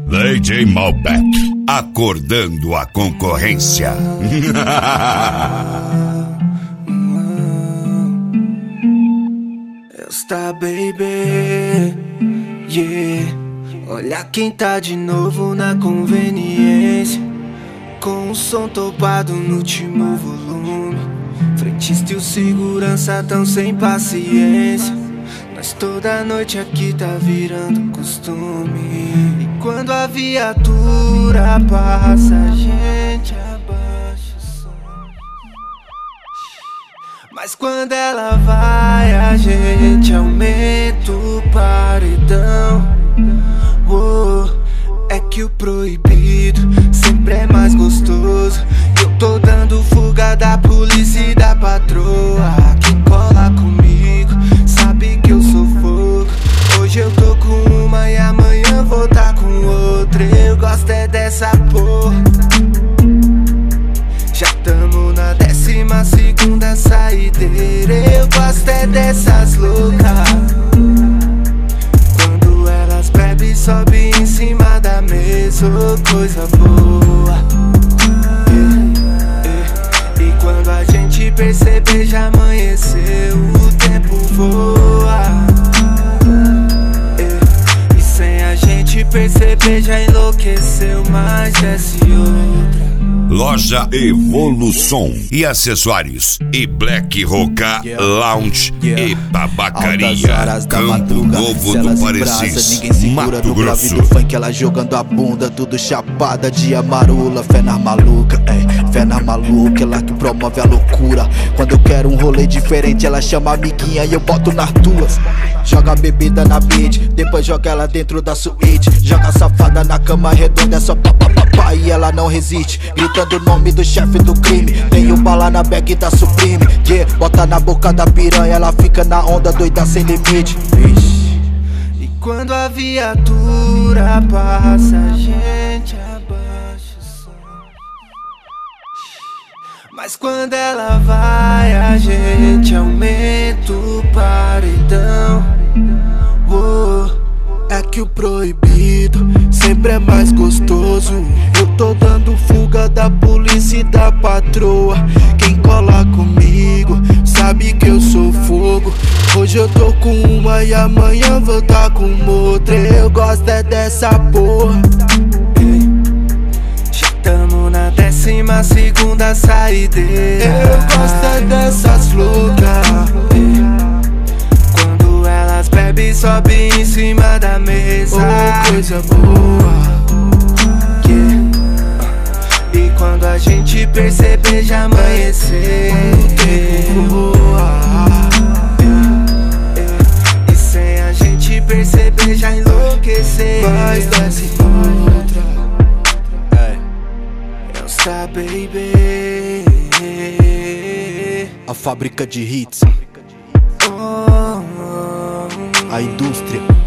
DJ Malbec, acordando a concorrência. Está baby, yeah. Olha quem tá de novo na conveniência, com o som topado no último volume. Frentista e o segurança tão sem paciência. Nós toda noite aqui tá virando costume. E quando a viatura passa, a gente abaixa o som. Mas quando ela vai, a gente aumenta o paredão. É que o proibido sempre é mais gostoso. Eu tô dando fuga da polícia e da patroa. Quem cola comigo sabe que eu sou fogo. Hoje eu tô com uma e amanhã vou tá com outra. Eu gosto é dessa porra. Já tamo na 12ª saideira. Eu gosto é dessas loucas. Quando elas bebem, sobe em cima da mesa, oh, coisa boa. E quando a gente perceber, já amanheceu, o tempo voa. E sem a gente perceber, já enlouqueceu, mas desce outra. Loja Evolução e acessórios e Black Roca Lounge e tabacaria. Campo Novo do Parecis, Mato Grosso. Funk, ela jogando a bunda, tudo chapada de amarula. Fé na maluca, fé na maluca, ela que promove a loucura. Quando eu quero um rolê diferente, ela chama a amiguinha e eu boto nas duas. Joga a bebida na beat, depois joga ela dentro da suíte. Joga a safada na cama redonda, é só papapá e ela não resiste. Gritando o nome do chefe do crime. Tenho bala na bag da Supreme, yeah. Bota na boca da piranha, ela fica na onda doida sem limite. E quando a viatura passa, a gente abaixa o som. Mas quando ela vai, a gente aumenta o paredão. É que o proibido sempre é mais gostoso. Eu tô dando fuga da polícia e da patroa. Quem cola comigo sabe que eu sou fogo. Hoje eu tô com uma e amanhã vou tá com outra. Eu gosto é dessa porra. Já tamo na 12ª saideira. Eu gosto é dessas loucas. Quando elas bebem, sobe em cima da mesa, oh, coisa boa, yeah. E quando a gente perceber, já amanheceu, o tempo voa. E sem a gente perceber, já enlouqueceu, mas desce outra. Elsa baby, a fábrica de hits, a indústria.